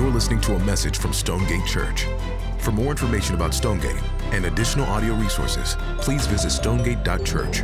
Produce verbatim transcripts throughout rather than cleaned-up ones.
You're listening to a message from Stonegate Church. For more information about Stonegate and additional audio resources, please visit stonegate dot church.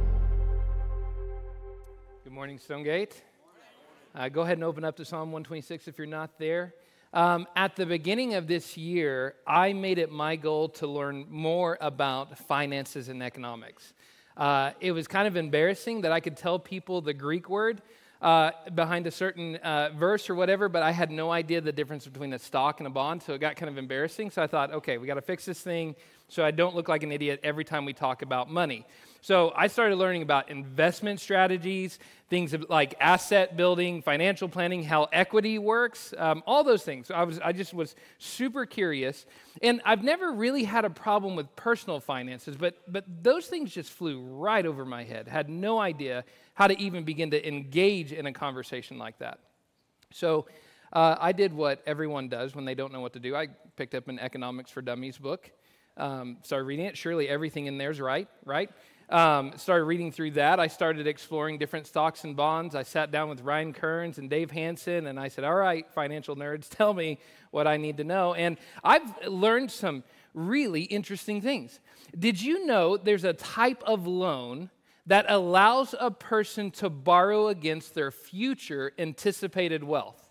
Good morning, Stonegate. Uh, go ahead and open up to Psalm one twenty-six if you're not there. Um, at the beginning of this year, I made it my goal to learn more about finances and economics. Uh, it was kind of embarrassing that I could tell people the Greek word uh, behind a certain uh, verse or whatever, but I had no idea the difference between a stock and a bond, so it got kind of embarrassing. So I thought, okay, we got to fix this thing so I don't look like an idiot every time we talk about money. So I started learning about investment strategies, things like asset building, financial planning, how equity works, um, all those things. So I was, I just was super curious, and I've never really had a problem with personal finances, but but those things just flew right over my head. Had no idea how to even begin to engage in a conversation like that. So uh, I did what everyone does when they don't know what to do. I picked up an Economics for Dummies book, um, started reading it. Surely everything in there is right, right? Um, started reading through that. I started exploring different stocks and bonds. I sat down with Ryan Kearns and Dave Hansen, and I said, all right, financial nerds, tell me what I need to know. And I've learned some really interesting things. Did you know there's a type of loan that allows a person to borrow against their future anticipated wealth?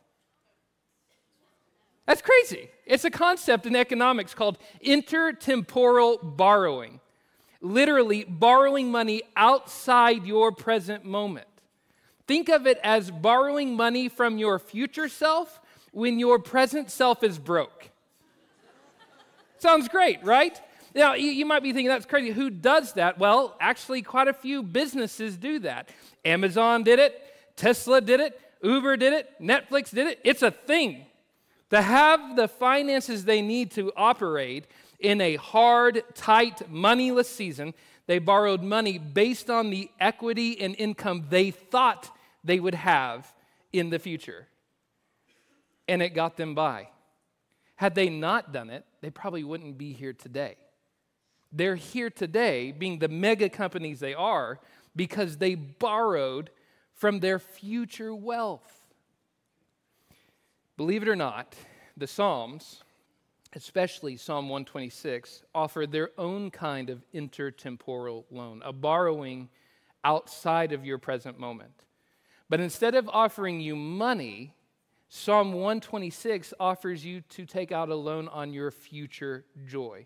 That's crazy. It's a concept in economics called intertemporal borrowing. Literally borrowing money outside your present moment. Think of it as borrowing money from your future self when your present self is broke. Sounds great, right? Now, you, you might be thinking, that's crazy. Who does that? Well, actually, quite a few businesses do that. Amazon did it. Tesla did it. Uber did it. Netflix did it. It's a thing. To have the finances they need to operate in a hard, tight, moneyless season, they borrowed money based on the equity and income they thought they would have in the future. And it got them by. Had they not done it, they probably wouldn't be here today. They're here today, being the mega companies they are, because they borrowed from their future wealth. Believe it or not, the Psalms, especially Psalm one twenty-six, offer their own kind of intertemporal loan, a borrowing outside of your present moment. But instead of offering you money, Psalm one twenty-six offers you to take out a loan on your future joy.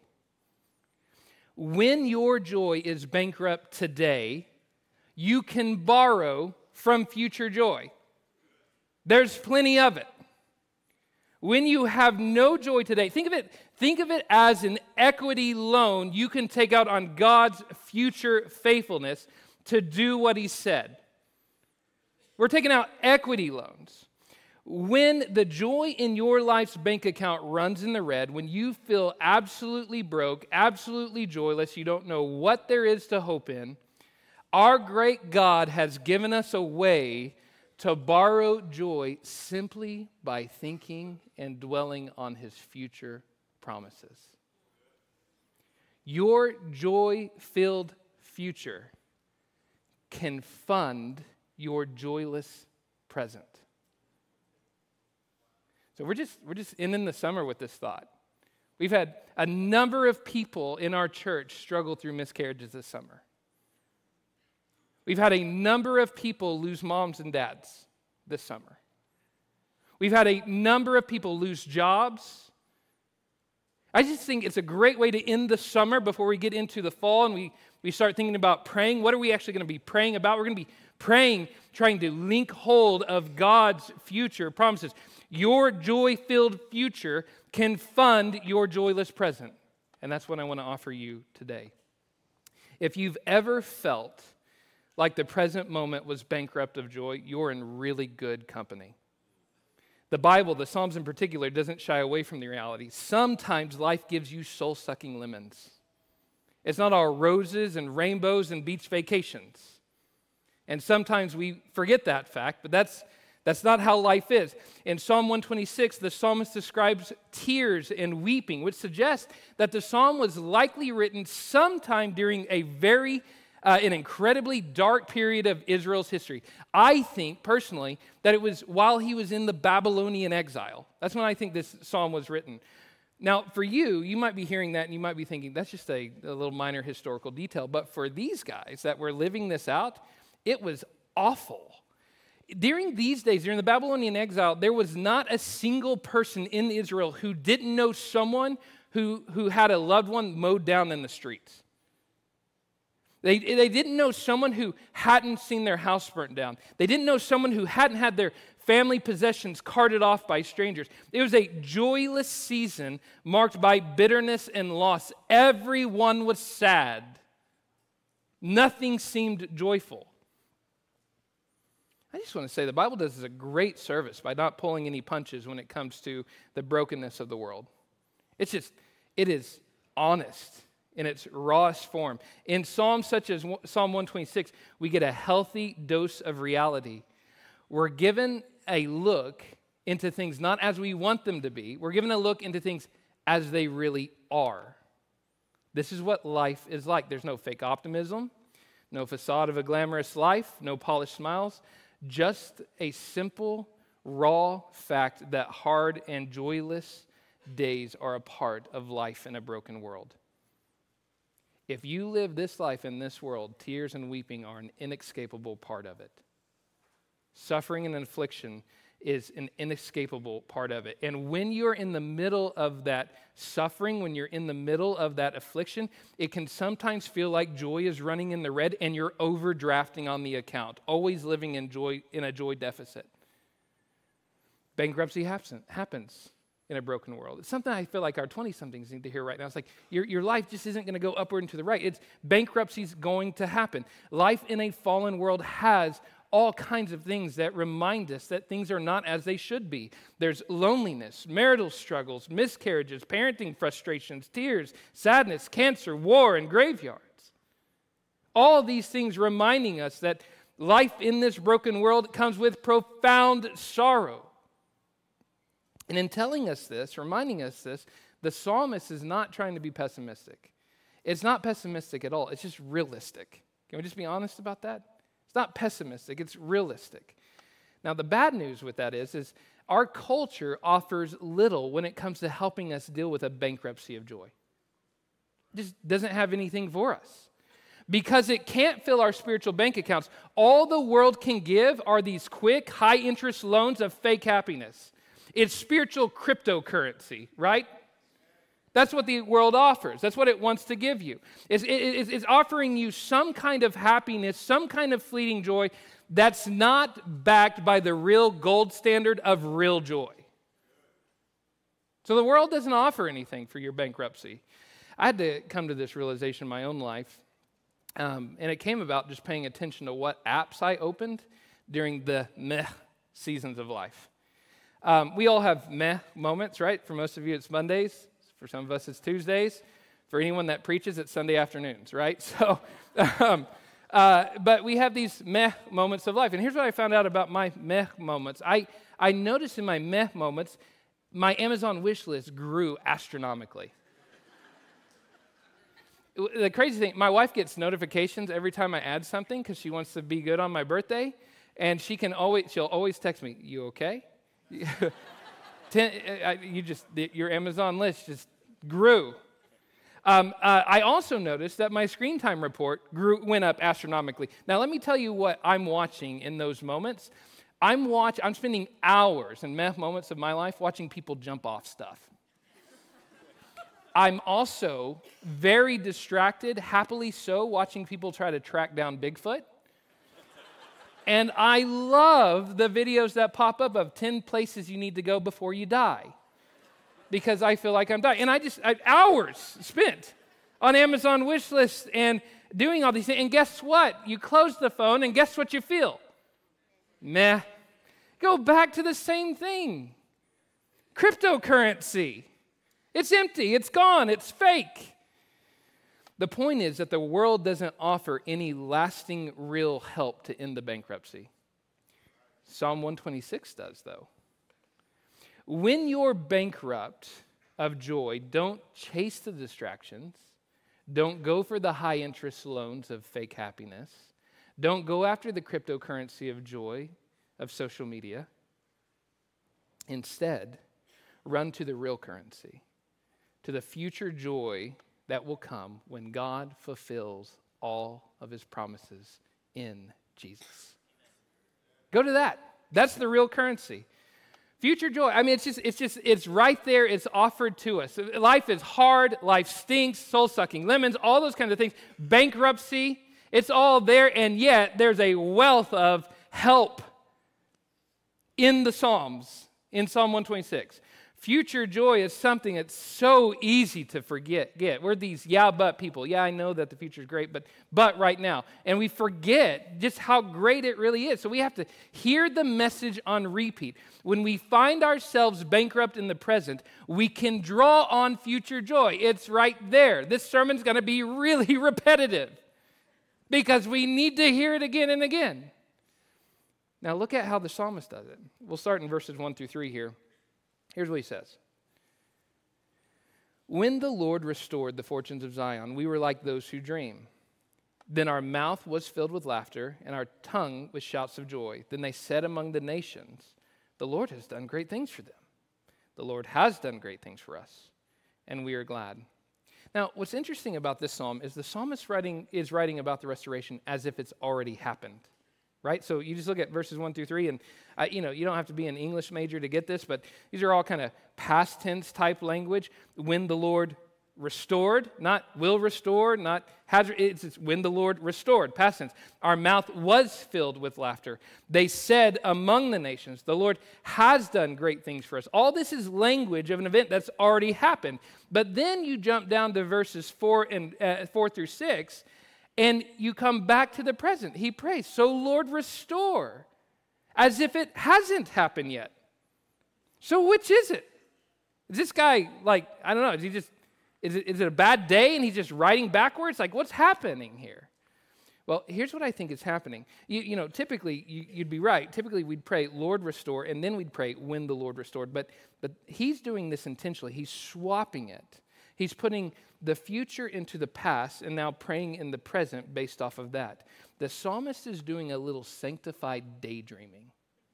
When your joy is bankrupt today, you can borrow from future joy. There's plenty of it. When you have no joy today, think of it, think of it as an equity loan you can take out on God's future faithfulness to do what He said. We're taking out equity loans. When the joy in your life's bank account runs in the red, when you feel absolutely broke, absolutely joyless, you don't know what there is to hope in, our great God has given us a way to borrow joy simply by thinking and dwelling on His future promises. Your joy-filled future can fund your joyless present. So we're just we're just ending the summer with this thought. We've had a number of people in our church struggle through miscarriages this summer. We've had a number of people lose moms and dads this summer. We've had a number of people lose jobs. I just think it's a great way to end the summer before we get into the fall and we, we start thinking about praying. What are we actually going to be praying about? We're going to be praying, trying to link hold of God's future promises. Your joy-filled future can fund your joyless present. And that's what I want to offer you today. If you've ever felt like the present moment was bankrupt of joy, you're in really good company. The Bible, the Psalms in particular, doesn't shy away from the reality. Sometimes life gives you soul-sucking lemons. It's not all roses and rainbows and beach vacations. And sometimes we forget that fact, but that's that's not how life is. In Psalm one twenty-six, the psalmist describes tears and weeping, which suggests that the psalm was likely written sometime during a very uh, an incredibly dark period of Israel's history. I think, personally, that it was while he was in the Babylonian exile. That's when I think this psalm was written. Now, for you, you might be hearing that and you might be thinking, that's just a, a little minor historical detail. But for these guys that were living this out, it was awful. During these days, during the Babylonian exile, there was not a single person in Israel who didn't know someone who, who had a loved one mowed down in the streets. They, they didn't know someone who hadn't seen their house burnt down. They didn't know someone who hadn't had their family possessions carted off by strangers. It was a joyless season marked by bitterness and loss. Everyone was sad. Nothing seemed joyful. I just want to say the Bible does us a great service by not pulling any punches when it comes to the brokenness of the world. It's just, it is honest in its rawest form. In Psalms such as Psalm one twenty-six, we get a healthy dose of reality. We're given a look into things not as we want them to be. We're given a look into things as they really are. This is what life is like. There's no fake optimism, no facade of a glamorous life, no polished smiles, just a simple, raw fact that hard and joyless days are a part of life in a broken world. If you live this life in this world, tears and weeping are an inescapable part of it. Suffering and affliction is an inescapable part of it. And when you're in the middle of that suffering, when you're in the middle of that affliction, it can sometimes feel like joy is running in the red and you're overdrafting on the account, always living in joy in a joy deficit. Bankruptcy happens, happens in a broken world. It's something I feel like our twenty-somethings need to hear right now. It's like your, your life just isn't going to go upward and to the right. It's bankruptcy's going to happen. Life in a fallen world has all kinds of things that remind us that things are not as they should be. There's loneliness, marital struggles, miscarriages, parenting frustrations, tears, sadness, cancer, war, and graveyards. All these things reminding us that life in this broken world comes with profound sorrow. And in telling us this, reminding us this, the psalmist is not trying to be pessimistic. It's not pessimistic at all. It's just realistic. Can we just be honest about that? It's not pessimistic, it's realistic. Now, the bad news with that is, is our culture offers little when it comes to helping us deal with a bankruptcy of joy. It just doesn't have anything for us. Because it can't fill our spiritual bank accounts, all the world can give are these quick, high-interest loans of fake happiness. It's spiritual cryptocurrency, right? That's what the world offers. That's what it wants to give you. It's, it, it's offering you some kind of happiness, some kind of fleeting joy that's not backed by the real gold standard of real joy. So the world doesn't offer anything for your bankruptcy. I had to come to this realization in my own life, um, and it came about just paying attention to what apps I opened during the meh seasons of life. Um, we all have meh moments, right? For most of you, it's Mondays. For some of us, it's Tuesdays. For anyone that preaches, it's Sunday afternoons, right? So, um, uh, but we have these meh moments of life. And here's what I found out about my meh moments. I, I noticed in my meh moments, my Amazon wish list grew astronomically. The crazy thing, my wife gets notifications every time I add something because she wants to be good on my birthday. And she can always, she'll always text me, "You okay?" Ten, uh, you just, your Amazon list just grew. Um, uh, I also noticed that my screen time report grew, went up astronomically. Now, let me tell you what I'm watching in those moments. I'm watch, I'm spending hours in meh moments of my life watching people jump off stuff. I'm also very distracted, happily so, watching people try to track down Bigfoot. And I love the videos that pop up of ten places you need to go before you die. Because I feel like I'm dying. And I just, I, hours spent on Amazon wish lists and doing all these things. And guess what? You close the phone and guess what you feel? Meh. Go back to the same thing. Cryptocurrency. It's empty. It's gone. It's fake. The point is that the world doesn't offer any lasting, real help to end the bankruptcy. Psalm one twenty-six does, though. When you're bankrupt of joy, don't chase the distractions. Don't go for the high interest loans of fake happiness. Don't go after the cryptocurrency of joy of social media. Instead, run to the real currency, to the future joy that will come when God fulfills all of his promises in Jesus. Go to that. That's the real currency. Future joy. I mean, it's just, it's just, it's right there. It's offered to us. Life is hard. Life stinks. Soul-sucking lemons. All those kinds of things. Bankruptcy. It's all there, and yet there's a wealth of help in the Psalms, in Psalm one twenty-six. Future joy is something that's so easy to forget. Get. We're these yeah, but people. Yeah, I know that the future is great, but but right now. And we forget just how great it really is. So we have to hear the message on repeat. When we find ourselves bankrupt in the present, we can draw on future joy. It's right there. This sermon's going to be really repetitive because we need to hear it again and again. Now look at how the psalmist does it. We'll start in verses one through three here. Here's what he says. When the Lord restored the fortunes of Zion, we were like those who dream. Then our mouth was filled with laughter, and our tongue with shouts of joy. Then they said among the nations, the Lord has done great things for them. The Lord has done great things for us, and we are glad. Now, what's interesting about this psalm is the psalmist writing, is writing about the restoration as if it's already happened. Right? So you just look at verses one through three, and uh, you know, you don't have to be an English major to get this, but these are all kind of past tense type language. When the Lord restored, not will restore, not has, it's, it's when the Lord restored, past tense. Our mouth was filled with laughter. They said among the nations, the Lord has done great things for us. All this is language of an event that's already happened. But then you jump down to verses four and uh, four through six, and you come back to the present. He prays, so Lord, restore, as if it hasn't happened yet. So which is it? Is this guy like, I don't know, is he just, is it, is it a bad day and he's just writing backwards? Like, what's happening here? Well, here's what I think is happening. You, you know, typically, you, you'd be right. Typically, we'd pray, Lord, restore, and then we'd pray, when the Lord restored. But, but he's doing this intentionally. He's swapping it. He's putting the future into the past and now praying in the present based off of that. The psalmist is doing a little sanctified daydreaming.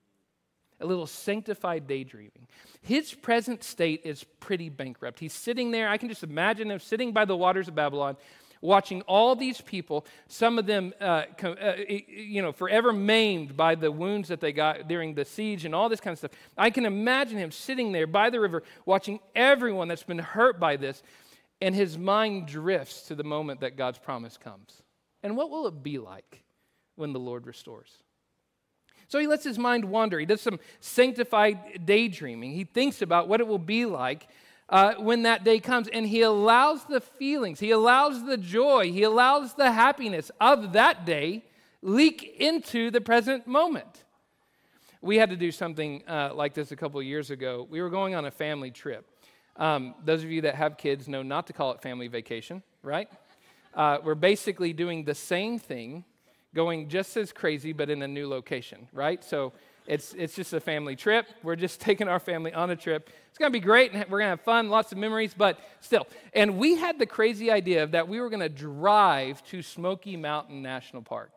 A little sanctified daydreaming. His present state is pretty bankrupt. He's sitting there. I can just imagine him sitting by the waters of Babylon, watching all these people, some of them, uh, uh, you know, forever maimed by the wounds that they got during the siege and all this kind of stuff. I can imagine him sitting there by the river, watching everyone that's been hurt by this, and his mind drifts to the moment that God's promise comes. And what will it be like when the Lord restores? So he lets his mind wander. He does some sanctified daydreaming. He thinks about what it will be like Uh, when that day comes, and he allows the feelings, he allows the joy, he allows the happiness of that day leak into the present moment. We had to do something uh, like this a couple of years ago. We were going on a family trip. Um, those of you that have kids know not to call it family vacation, right? Uh, we're basically doing the same thing, going just as crazy, but in a new location, right? So It's it's just a family trip. We're just taking our family on a trip. It's going to be great, and we're going to have fun, lots of memories, but still. And we had the crazy idea that we were going to drive to Smoky Mountain National Park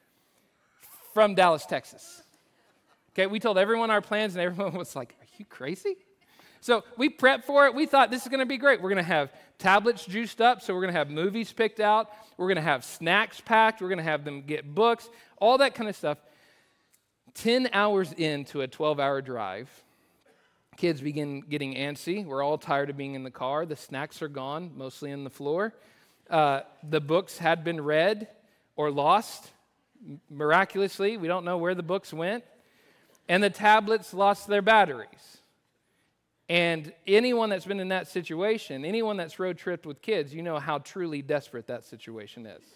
from Dallas, Texas. Okay, we told everyone our plans, and everyone was like, are you crazy? So we prepped for it. We thought this is going to be great. We're going to have tablets juiced up, so we're going to have movies picked out. We're going to have snacks packed. We're going to have them get books, all that kind of stuff. Ten hours into a twelve-hour drive, kids begin getting antsy. We're all tired of being in the car. The snacks are gone, mostly on the floor. Uh, the books had been read or lost miraculously. We don't know where the books went. And the tablets lost their batteries. And anyone that's been in that situation, anyone that's road tripped with kids, you know how truly desperate that situation is.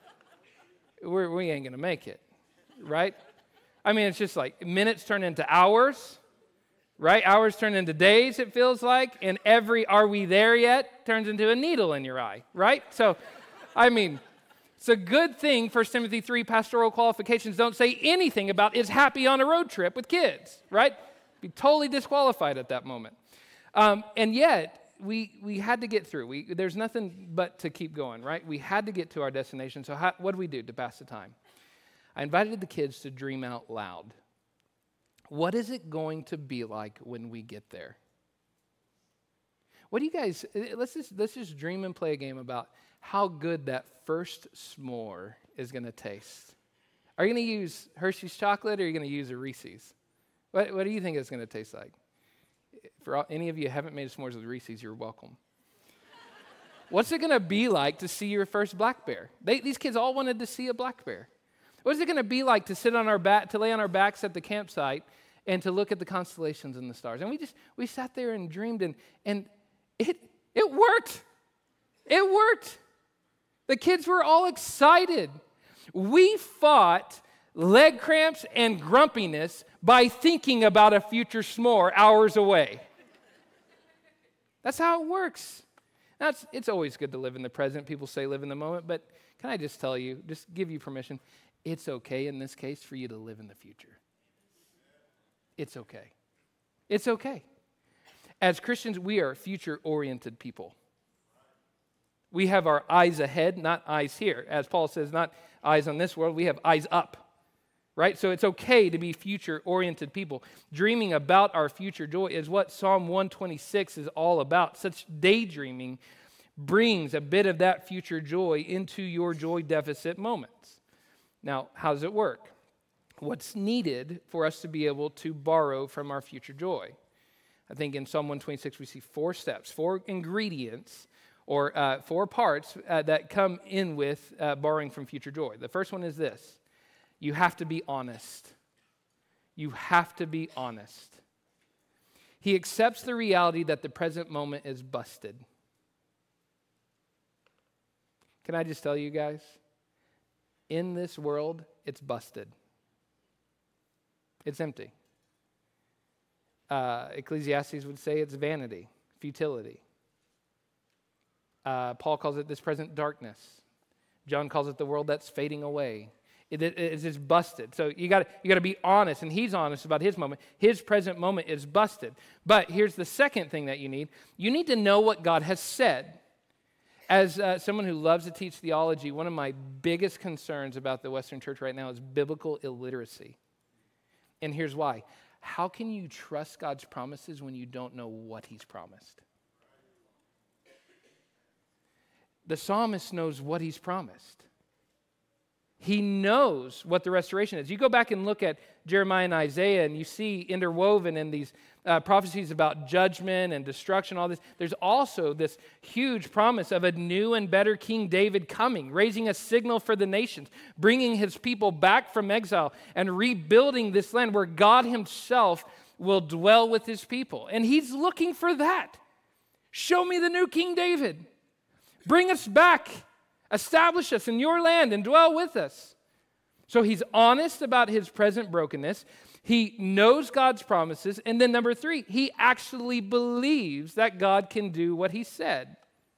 We're, we ain't going to make it, right? I mean, it's just like minutes turn into hours, right? Hours turn into days, it feels like. And every are we there yet turns into a needle in your eye, right? So, I mean, it's a good thing First Timothy three pastoral qualifications don't say anything about is happy on a road trip with kids, right? Be totally disqualified at that moment. Um, and yet, we we had to get through. We, there's nothing but to keep going, right? We had to get to our destination. So how, what do we do to pass the time? I invited the kids to dream out loud. What is it going to be like when we get there? What do you guys, let's just, let's just dream and play a game about how good that first s'more is going to taste. Are you going to use Hershey's chocolate or are you going to use a Reese's? What, what do you think it's going to taste like? For all, any of you who haven't made s'mores with Reese's, you're welcome. What's it going to be like to see your first black bear? They, these kids all wanted to see a black bear. What is it going to be like to sit on our back, to lay on our backs at the campsite and to look at the constellations and the stars? And we just, we sat there and dreamed and, and it, it worked. It worked. The kids were all excited. We fought leg cramps and grumpiness by thinking about a future s'more hours away. That's how it works. That's, it's always good to live in the present. People say live in the moment, but can I just tell you, just give you permission, it's okay in this case for you to live in the future. It's okay. It's okay. As Christians, we are future-oriented people. We have our eyes ahead, not eyes here. As Paul says, not eyes on this world, we have eyes up, right? So it's okay to be future-oriented people. Dreaming about our future joy is what Psalm one twenty-six is all about. Such daydreaming brings a bit of that future joy into your joy deficit moments. Now, how does it work? What's needed for us to be able to borrow from our future joy? I think in Psalm one twenty-six we see four steps, four ingredients, or uh, four parts uh, that come in with uh, borrowing from future joy. The first one is this. You have to be honest. You have to be honest. He accepts the reality that the present moment is busted. Can I just tell you guys? In this world, it's busted. It's empty. Uh, Ecclesiastes would say it's vanity, futility. Uh, Paul calls it this present darkness. John calls it the world that's fading away. It, it, it's just busted. So you got you got to be honest, and he's honest about his moment. His present moment is busted. But here's the second thing that you need. You need to know what God has said. As uh, someone who loves to teach theology, one of my biggest concerns about the Western church right now is biblical illiteracy. And here's why. How can you trust God's promises when you don't know what he's promised? The psalmist knows what he's promised. He knows what the restoration is. You go back and look at Jeremiah and Isaiah, and you see interwoven in these uh, prophecies about judgment and destruction, all this. There's also this huge promise of a new and better King David coming, raising a signal for the nations, bringing his people back from exile and rebuilding this land where God himself will dwell with his people. And he's looking for that. Show me the new King David. Bring us back. Establish us in your land and dwell with us. So he's honest about his present brokenness. He knows God's promises. And then number three, he actually believes that God can do what he said.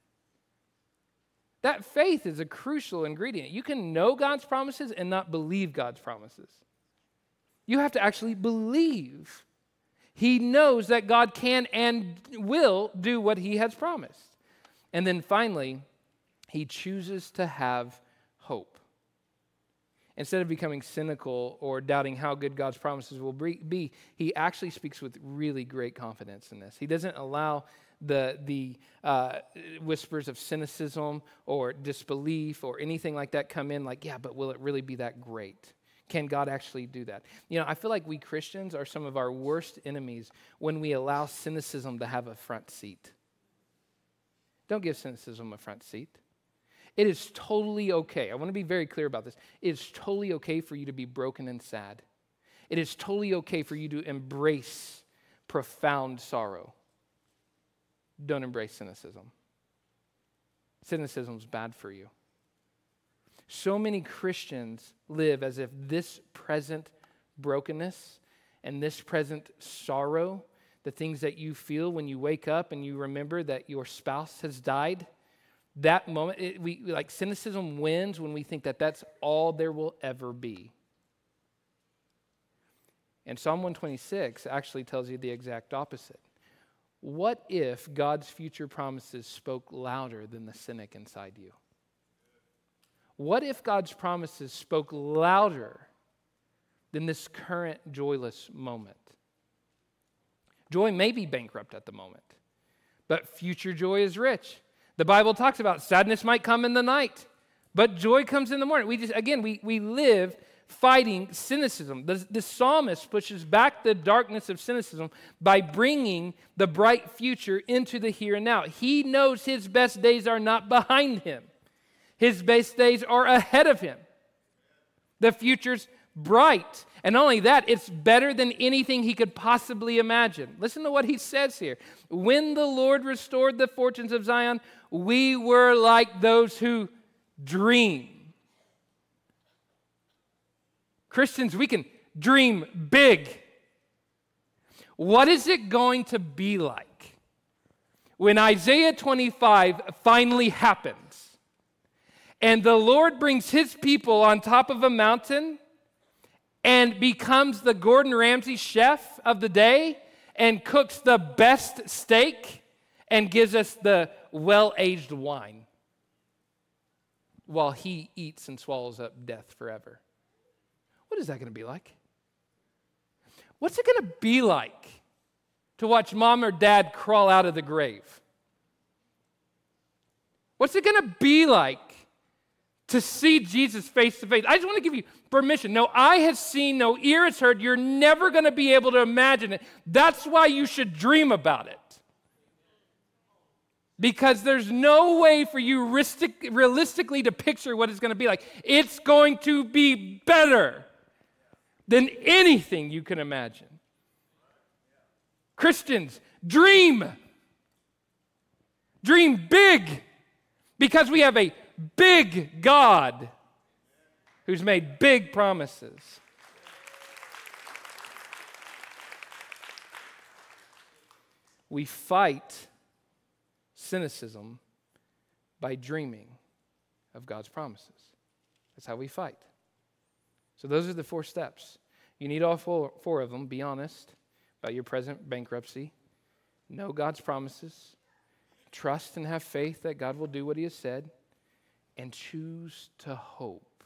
That faith is a crucial ingredient. You can know God's promises and not believe God's promises. You have to actually believe. He knows that God can and will do what he has promised. And then finally, he chooses to have hope. Instead of becoming cynical or doubting how good God's promises will be, he actually speaks with really great confidence in this. He doesn't allow the, the uh, whispers of cynicism or disbelief or anything like that come in like, yeah, but will it really be that great? Can God actually do that? You know, I feel like we Christians are some of our worst enemies when we allow cynicism to have a front seat. Don't give cynicism a front seat. It is totally okay. I want to be very clear about this. It is totally okay for you to be broken and sad. It is totally okay for you to embrace profound sorrow. Don't embrace cynicism. Cynicism is bad for you. So many Christians live as if this present brokenness and this present sorrow, the things that you feel when you wake up and you remember that your spouse has died, that moment, it, we like cynicism wins when we think that that's all there will ever be. And Psalm one twenty-six actually tells you the exact opposite. What if God's future promises spoke louder than the cynic inside you? What if God's promises spoke louder than this current joyless moment? Joy may be bankrupt at the moment, but future joy is rich. The Bible talks about sadness might come in the night, but joy comes in the morning. We just, again, we, we live fighting cynicism. The, the psalmist pushes back the darkness of cynicism by bringing the bright future into the here and now. He knows his best days are not behind him. His best days are ahead of him. The future's bright. And not only that, it's better than anything he could possibly imagine. Listen to what he says here. When the Lord restored the fortunes of Zion, we were like those who dream. Christians, we can dream big. What is it going to be like when Isaiah twenty-five finally happens and the Lord brings his people on top of a mountain and becomes the Gordon Ramsay chef of the day and cooks the best steak and gives us the well-aged wine while he eats and swallows up death forever? What is that going to be like? What's it going to be like to watch mom or dad crawl out of the grave? What's it going to be like to see Jesus face to face? I just want to give you permission. No eye has seen, no ear has heard. You're never going to be able to imagine it. That's why you should dream about it. Because there's no way for you realistically to picture what it's going to be like. It's going to be better than anything you can imagine. Christians, dream. Dream big, because we have a big God who's made big promises. We fight cynicism by dreaming of God's promises. That's how we fight. So those are the four steps. You need all four, four of them. Be honest about your present bankruptcy. Know God's promises. Trust and have faith that God will do what he has said. And choose to hope.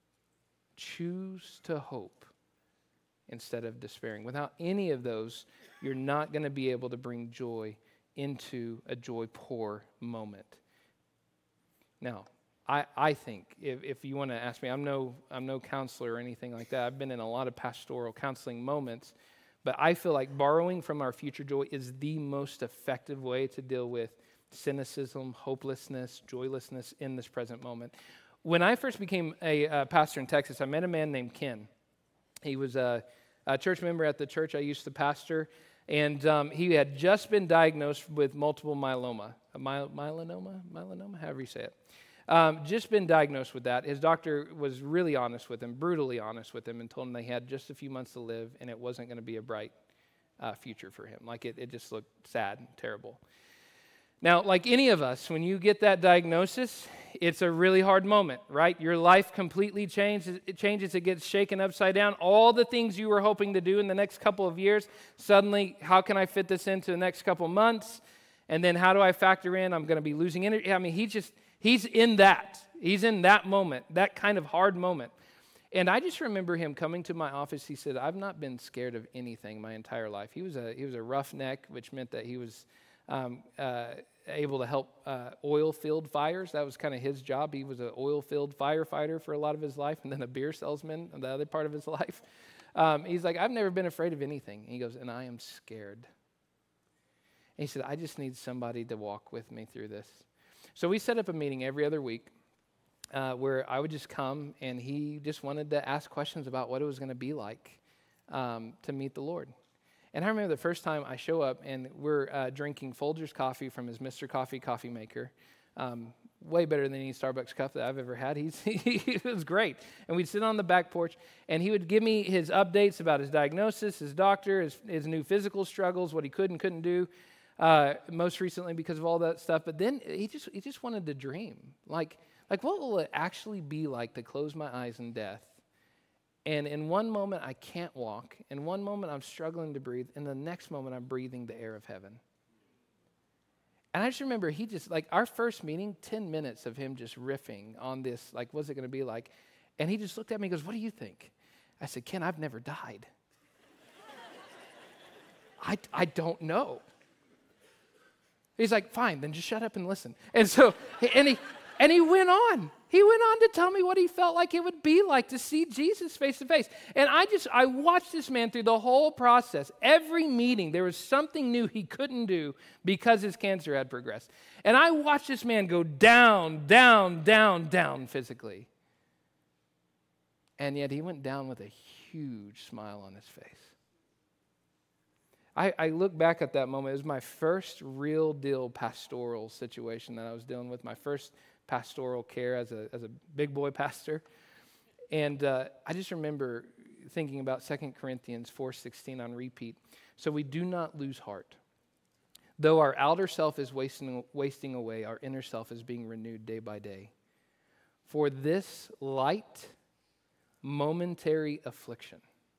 Choose to hope instead of despairing. Without any of those, you're not going to be able to bring joy into a joy-poor moment. Now, I, I think, if, if you want to ask me, I'm no, I'm no counselor or anything like that. I've been in a lot of pastoral counseling moments, but I feel like borrowing from our future joy is the most effective way to deal with cynicism, hopelessness, joylessness in this present moment. When I first became a uh, pastor in Texas, I met a man named Ken. He was a, a church member at the church I used to pastor, and um, he had just been diagnosed with multiple myeloma, a my, melanoma, melanoma, however you say it. Um, just been diagnosed with that. His doctor was really honest with him, brutally honest with him, and told him they had just a few months to live, and it wasn't going to be a bright uh, future for him. Like it, it just looked sad and terrible. Now, like any of us, when you get that diagnosis, it's a really hard moment, right? Your life completely changes. It changes. It gets shaken upside down. All the things you were hoping to do in the next couple of years, suddenly, how can I fit this into the next couple of months? And then how do I factor in I'm going to be losing energy? I mean, he just... He's in that. He's in that moment, that kind of hard moment. And I just remember him coming to my office. He said, I've not been scared of anything my entire life. He was a he was a roughneck, which meant that he was um, uh, able to help uh, oil-filled fires. That was kind of his job. He was an oil-filled firefighter for a lot of his life, and then a beer salesman on the other part of his life. Um, he's like, I've never been afraid of anything. He goes, and I am scared. And he said, I just need somebody to walk with me through this. So we set up a meeting every other week uh, where I would just come, and he just wanted to ask questions about what it was going to be like um, to meet the Lord. And I remember the first time I show up, and we're uh, drinking Folgers coffee from his Mister Coffee coffee maker. Um, way better than any Starbucks cup that I've ever had. He's, he was great. And we'd sit on the back porch, and he would give me his updates about his diagnosis, his doctor, his, his new physical struggles, what he could and couldn't do. Uh, most recently because of all that stuff, but then he just he just wanted to dream. Like, like what will it actually be like to close my eyes in death? And in one moment I can't walk, in one moment I'm struggling to breathe, in the next moment I'm breathing the air of heaven. And I just remember he just, like, our first meeting, ten minutes of him just riffing on this, like, what's it going to be like? And he just looked at me and goes, what do you think? I said, Ken, I've never died. I, I don't know. He's like, fine, then just shut up and listen. And so, and he, and he went on. He went on to tell me what he felt like it would be like to see Jesus face to face. And I just, I watched this man through the whole process. Every meeting, there was something new he couldn't do because his cancer had progressed. And I watched this man go down, down, down, down physically. And yet he went down with a huge smile on his face. I, I look back at that moment. It was my first real deal pastoral situation that I was dealing with, my first pastoral care as a as a big boy pastor. And uh, I just remember thinking about Second Corinthians four sixteen on repeat. So we do not lose heart. Though our outer self is wasting, wasting away, our inner self is being renewed day by day. For this light, momentary affliction.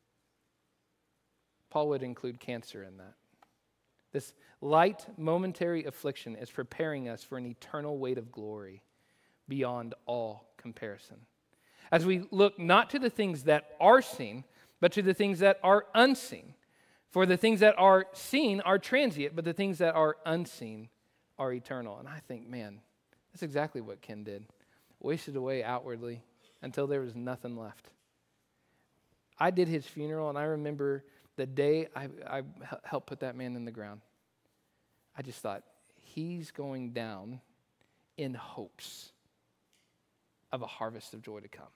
Paul would include cancer in that. This light, momentary affliction is preparing us for an eternal weight of glory beyond all comparison. As we look not to the things that are seen, but to the things that are unseen. For the things that are seen are transient, but the things that are unseen are eternal. And I think, man, that's exactly what Ken did. Wasted away outwardly until there was nothing left. I did his funeral, and I remember the day I, I helped put that man in the ground. I just thought, he's going down in hopes of a harvest of joy to come.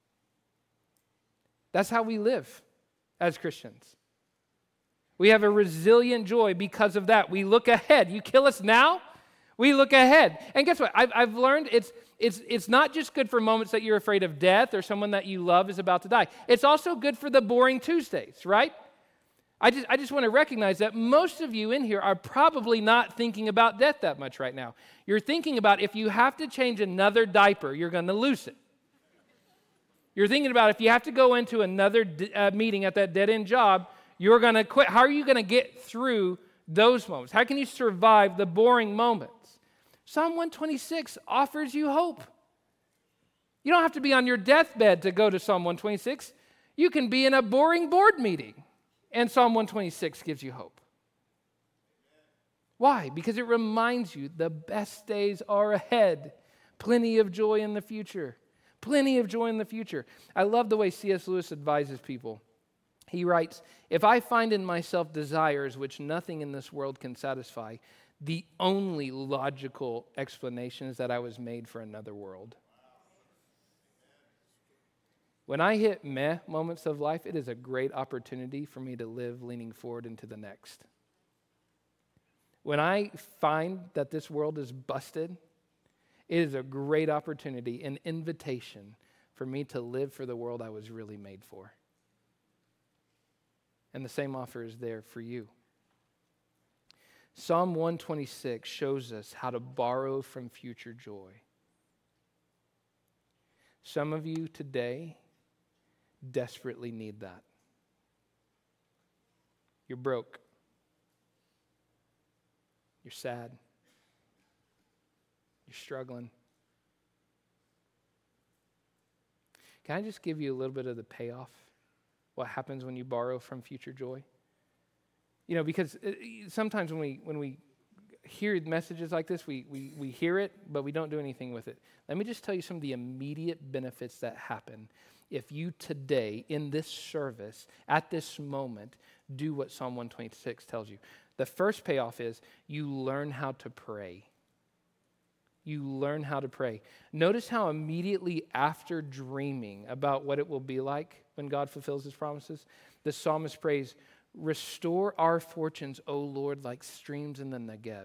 That's how we live as Christians. We have a resilient joy because of that. We look ahead. You kill us now, we look ahead. And guess what? I've, I've learned it's, it's, it's not just good for moments that you're afraid of death or someone that you love is about to die. It's also good for the boring Tuesdays, right? I just, I just want to recognize that most of you in here are probably not thinking about death that much right now. You're thinking about if you have to change another diaper, you're going to lose it. You're thinking about if you have to go into another d- uh, meeting at that dead-end job, you're going to quit. How are you going to get through those moments? How can you survive the boring moments? Psalm one twenty-six offers you hope. You don't have to be on your deathbed to go to Psalm one twenty-six. You can be in a boring board meeting, and Psalm one twenty-six gives you hope. Why? Because it reminds you the best days are ahead. Plenty of joy in the future. Plenty of joy in the future. I love the way C S Lewis advises people. He writes, if I find in myself desires which nothing in this world can satisfy, the only logical explanation is that I was made for another world. When I hit meh moments of life, it is a great opportunity for me to live leaning forward into the next. When I find that this world is busted, it is a great opportunity, an invitation for me to live for the world I was really made for. And the same offer is there for you. Psalm one twenty-six shows us how to borrow from future joy. Some of you today desperately need that. You're broke. You're sad. You're struggling. Can I just give you a little bit of the payoff? What happens when you borrow from future joy? You know, because sometimes when we when we hear messages like this, we, we, we hear it, but we don't do anything with it. Let me just tell you some of the immediate benefits that happen if you today, in this service, at this moment, do what Psalm one twenty-six tells you. The first payoff is you learn how to pray. You learn how to pray. Notice how immediately after dreaming about what it will be like when God fulfills his promises, the psalmist prays, restore our fortunes, O Lord, like streams in the Negeb.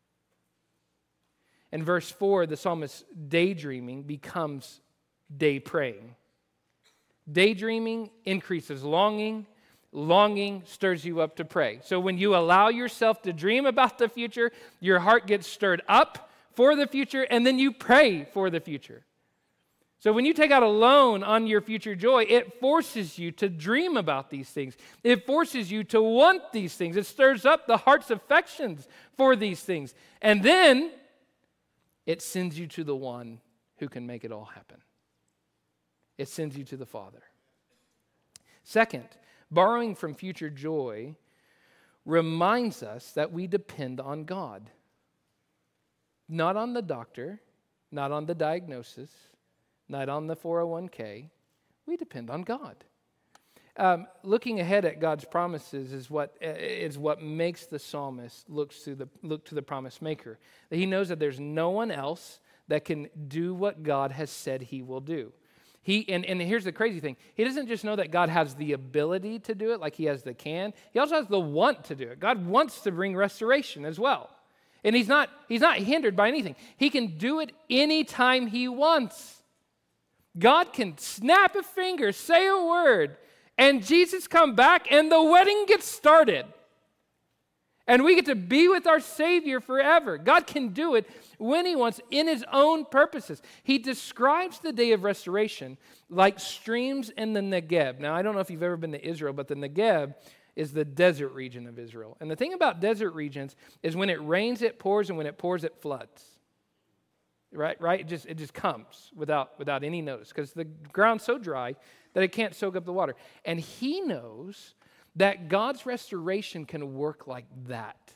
In verse four, the psalmist daydreaming becomes day praying. Daydreaming increases longing. Longing stirs you up to pray. So when you allow yourself to dream about the future, your heart gets stirred up for the future, and then you pray for the future. So when you take out a loan on your future joy, it forces you to dream about these things. It forces you to want these things. It stirs up the heart's affections for these things. And then it sends you to the one who can make it all happen. It sends you to the Father. Second, borrowing from future joy reminds us that we depend on God. Not on the doctor, not on the diagnosis, not on the four oh one k. We depend on God. Um, looking ahead at God's promises is what is what makes the psalmist looks to the look to the promise maker. That he knows that there's no one else that can do what God has said he will do. He and, and here's the crazy thing. He doesn't just know that God has the ability to do it, like he has the can. He also has the want to do it. God wants to bring restoration as well. And he's not, he's not hindered by anything. He can do it anytime he wants. God can snap a finger, say a word, and Jesus come back and the wedding gets started. And we get to be with our Savior forever. God can do it when he wants in his own purposes. He describes the day of restoration like streams in the Negev. Now, I don't know if you've ever been to Israel, but the Negev is the desert region of Israel. And the thing about desert regions is when it rains, it pours, and when it pours, it floods. Right, right? It just it just comes without without any notice because the ground's so dry that it can't soak up the water. And he knows that God's restoration can work like that.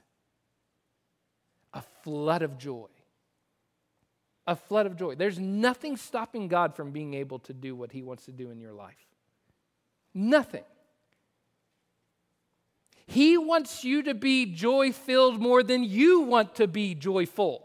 A flood of joy. A flood of joy. There's nothing stopping God from being able to do what he wants to do in your life. Nothing. He wants you to be joy-filled more than you want to be joyful.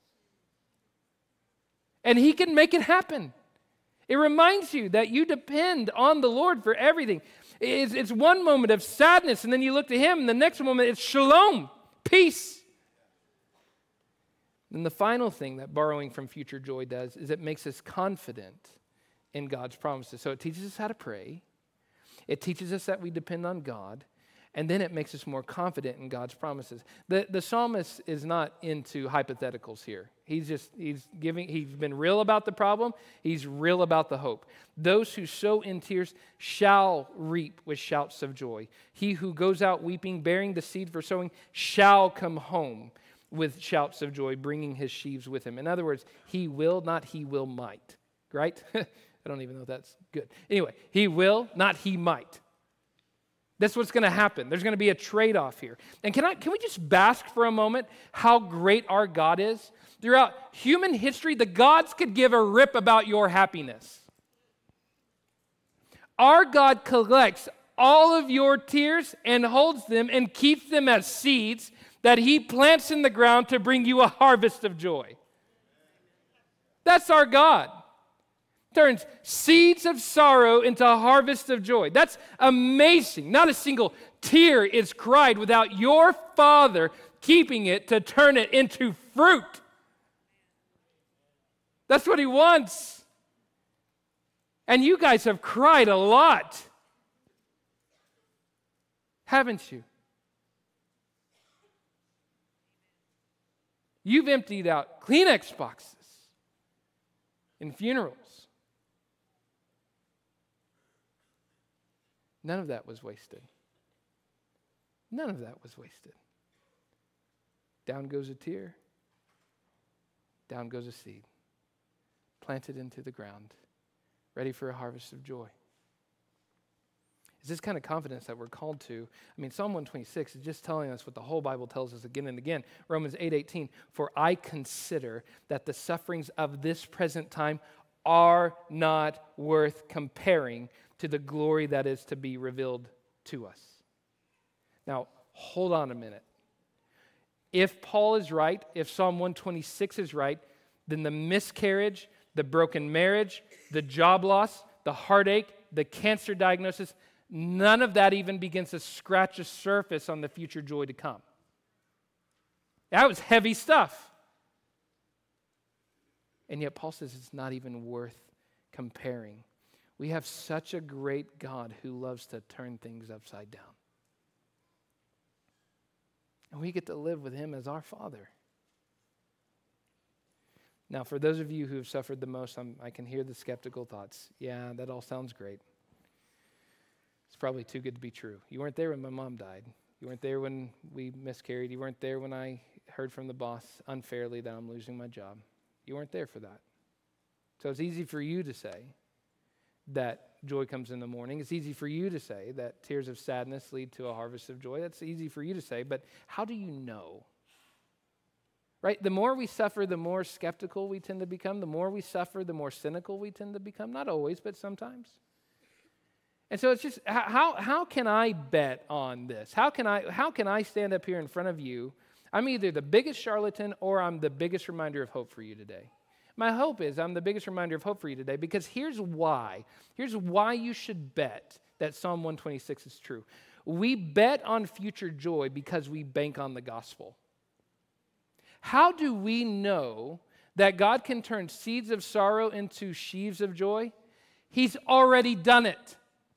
And he can make it happen. It reminds you that you depend on the Lord for everything. It's, it's one moment of sadness, and then you look to him, and the next moment it's shalom, peace. And the final thing that borrowing from future joy does is it makes us confident in God's promises. So it teaches us how to pray. It teaches us that we depend on God. And then it makes us more confident in God's promises. The, the psalmist is not into hypotheticals here. He's just, he's giving, he's been real about the problem. He's real about the hope. Those who sow in tears shall reap with shouts of joy. He who goes out weeping, bearing the seed for sowing, shall come home with shouts of joy, bringing his sheaves with him. In other words, he will, not he will might. Right? I don't even know if that's good. Anyway, he will, not he might. That's what's going to happen. There's going to be a trade-off here. And can I can we just bask for a moment how great our God is? Throughout human history, the gods could give a rip about your happiness. Our God collects all of your tears and holds them and keeps them as seeds that he plants in the ground to bring you a harvest of joy. That's our God. Turns seeds of sorrow into a harvest of joy. That's amazing. Not a single tear is cried without your Father keeping it to turn it into fruit. That's what he wants. And you guys have cried a lot, haven't you? You've emptied out Kleenex boxes in funerals. None of that was wasted. None of that was wasted. Down goes a tear. Down goes a seed. Planted into the ground. Ready for a harvest of joy. It's this kind of confidence that we're called to. I mean, Psalm one twenty-six is just telling us what the whole Bible tells us again and again. Romans eight eighteen, for I consider that the sufferings of this present time are not worth comparing to the glory that is to be revealed to us. Now, hold on a minute. If Paul is right, if Psalm one twenty-six is right, then the miscarriage, the broken marriage, the job loss, the heartache, the cancer diagnosis, none of that even begins to scratch the surface on the future joy to come. That was heavy stuff. And yet Paul says it's not even worth comparing. We have such a great God who loves to turn things upside down. And we get to live with him as our Father. Now, for those of you who have suffered the most, I'm, I can hear the skeptical thoughts. Yeah, that all sounds great. It's probably too good to be true. You weren't there when my mom died. You weren't there when we miscarried. You weren't there when I heard from the boss unfairly that I'm losing my job. You weren't there for that. So it's easy for you to say that joy comes in the morning. It's easy for you to say that tears of sadness lead to a harvest of joy. That's easy for you to say, but how do you know? Right? The more we suffer, the more skeptical we tend to become. The more we suffer, the more cynical we tend to become. Not always, but sometimes. And so it's just, how, how can I bet on this? How can I, how can I stand up here in front of you? I'm either the biggest charlatan or I'm the biggest reminder of hope for you today. My hope is I'm the biggest reminder of hope for you today because here's why. Here's why you should bet that Psalm one twenty-six is true. We bet on future joy because we bank on the gospel. How do we know that God can turn seeds of sorrow into sheaves of joy? He's already done it.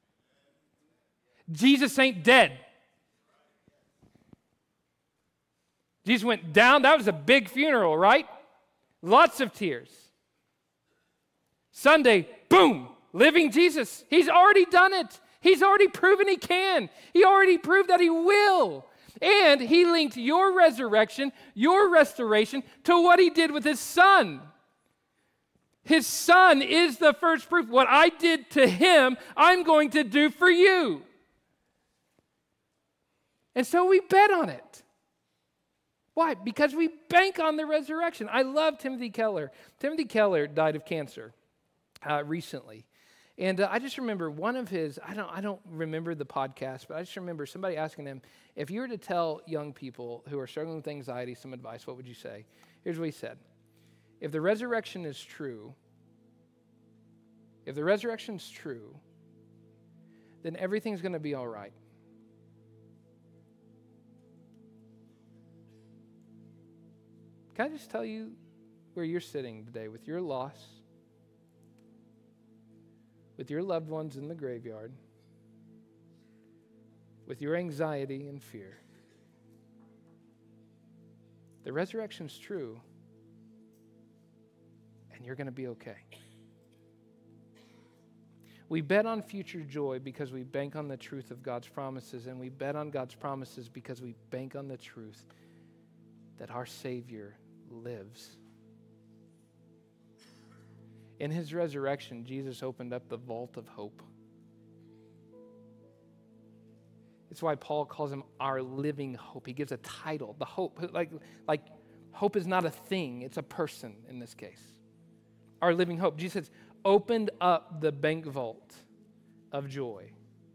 Jesus ain't dead. Jesus went down. That was a big funeral, right? Lots of tears. Sunday, boom, living Jesus. He's already done it. He's already proven he can. He already proved that he will. And he linked your resurrection, your restoration, to what he did with his son. His son is the first proof. What I did to him, I'm going to do for you. And so we bet on it. Why? Because we bank on the resurrection. I love Timothy Keller. Timothy Keller died of cancer uh, recently. And uh, I just remember one of his, I don't, I don't remember the podcast, but I just remember somebody asking him, if you were to tell young people who are struggling with anxiety some advice, what would you say? Here's what he said. If the resurrection is true, if the resurrection is true, then everything's going to be all right. Can I just tell you where you're sitting today with your loss, with your loved ones in the graveyard, with your anxiety and fear? The resurrection's true, and you're going to be okay. We bet on future joy because we bank on the truth of God's promises, and we bet on God's promises because we bank on the truth that our Savior lives. In his resurrection, Jesus opened up the vault of hope. It's why Paul calls him our living hope. He gives a title, the hope. Like, like hope is not a thing, it's a person in this case. Our living hope. Jesus opened up the bank vault of joy.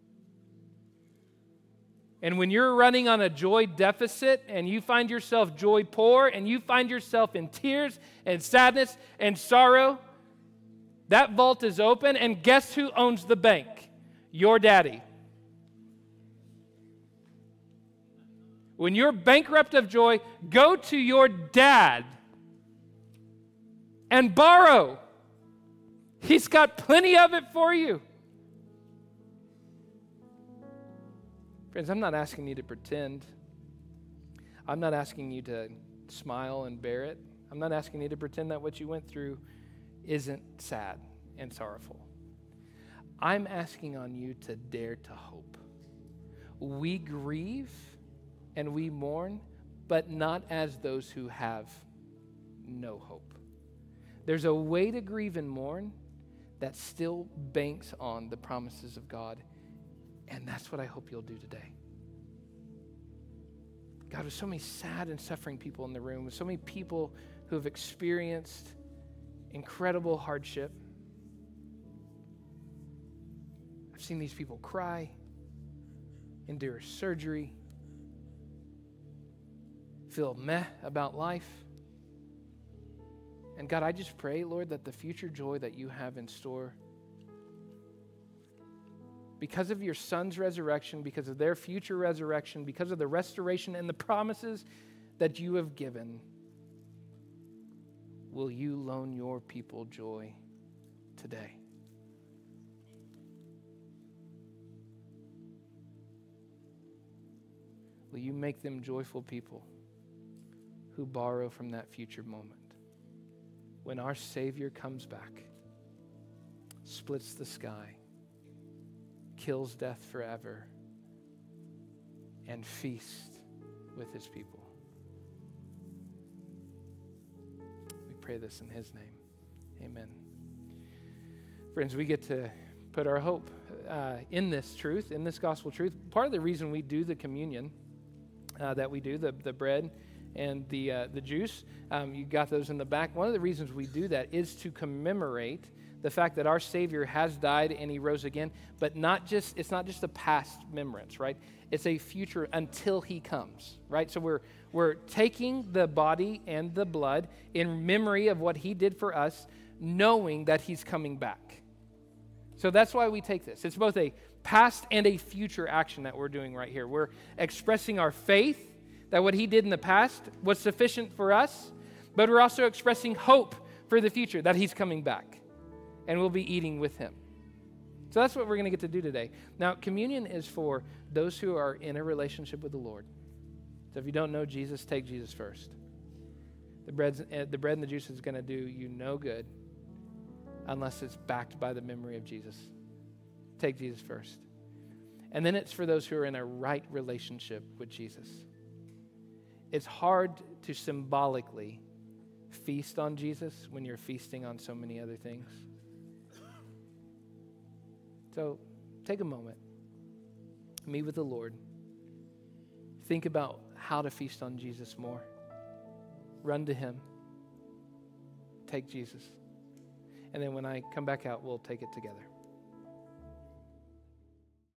And when you're running on a joy deficit and you find yourself joy poor and you find yourself in tears and sadness and sorrow, that vault is open, and guess who owns the bank? Your daddy. When you're bankrupt of joy, go to your dad and borrow. He's got plenty of it for you. Friends, I'm not asking you to pretend. I'm not asking you to smile and bear it. I'm not asking you to pretend that what you went through isn't sad and sorrowful. I'm asking on you to dare to hope. We grieve and we mourn, but not as those who have no hope. There's a way to grieve and mourn that still banks on the promises of God. And that's what I hope you'll do today. God, with so many sad and suffering people in the room, with so many people who have experienced incredible hardship. I've seen these people cry, endure surgery, feel meh about life. And God, I just pray, Lord, that the future joy that you have in store, because of your son's resurrection, because of their future resurrection, because of the restoration and the promises that you have given, will you loan your people joy today? Will you make them joyful people who borrow from that future moment? when our Savior comes back, splits the sky, kills death forever, and feasts with his people. We pray this in his name. Amen. Friends, we get to put our hope uh, in this truth, in this gospel truth. Part of the reason we do the communion uh, that we do, the, the bread and the, uh, the juice, um, you got those in the back. One of the reasons we do that is to commemorate the fact that our Savior has died and he rose again, but not just, it's not just a past remembrance, right? It's a future until he comes, right? So we're, we're taking the body and the blood in memory of what he did for us, knowing that he's coming back. So that's why we take this. It's both a past and a future action that we're doing right here. We're expressing our faith that what he did in the past was sufficient for us, but we're also expressing hope for the future, that he's coming back, and we'll be eating with him. So that's what we're going to get to do today. Now, communion is for those who are in a relationship with the Lord. So if you don't know Jesus, take Jesus first. The, bread's, uh, the bread and the juice is going to do you no good unless it's backed by the memory of Jesus. Take Jesus first. And then it's for those who are in a right relationship with Jesus. It's hard to symbolically feast on Jesus when you're feasting on so many other things. So take a moment, meet with the Lord, think about how to feast on Jesus more. Run to him, take Jesus. And then when I come back out, we'll take it together.